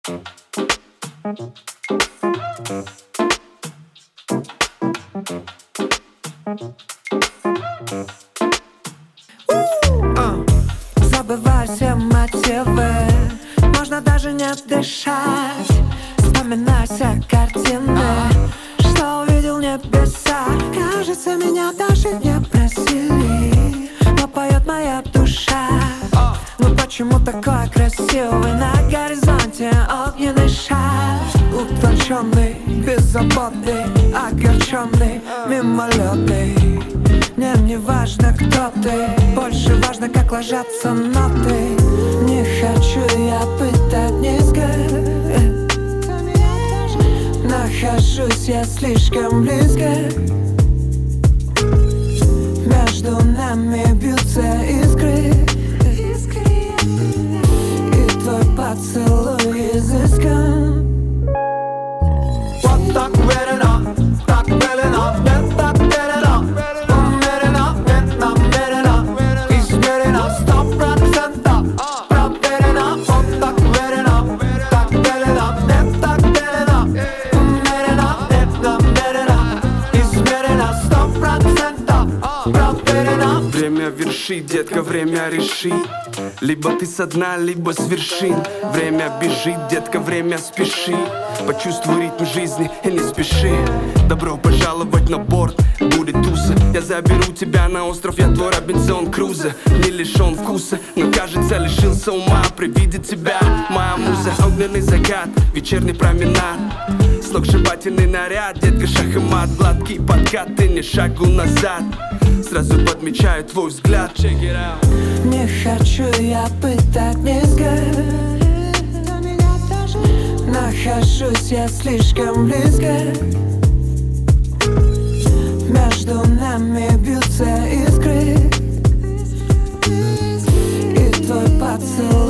Забывай все мотивы, можно даже не дышать. Вспоминай все картины, что увидел в небесах. Кажется, меня даже не просили, но поет моя душа. Ну почему такой красивый на горизонте огненный шар? Утонченный, беззаботный, огорченный, мимолетный. Мне не важно, кто ты, больше важно, как ложатся ноты. Не хочу я пытать низко, нахожусь я слишком близко. Между нами бьются искры, и твой поцелуй изыскан. Вот так уверенно, так велено, нет так велено. Умеренно, нет намеренно, измерено 100%. Проверено, вот так уверенно, так велено, нет так велено. Умеренно, нет намеренно, измерено 100%. Проверено. Время вершит, детка, время реши. Либо ты со дна, либо с вершин. Время бежит, детка, время спеши. Почувствуй ритм жизни и не спеши. Добро пожаловать на борт, будет туса. Я заберу тебя на остров, я твой Робинзон Крузо. Не лишен вкуса, но кажется лишился ума при виде тебя. Моя муза, огненный закат, вечерний променад. Сногсшибательный наряд, детка, шах и мат. Гладкий подкат, ты не шагу назад. Сразу подмечаю твой взгляд. Check it out. Не хочу я пытать низко, нахожусь я слишком близко. Между нами бьются искры, и твой поцелуй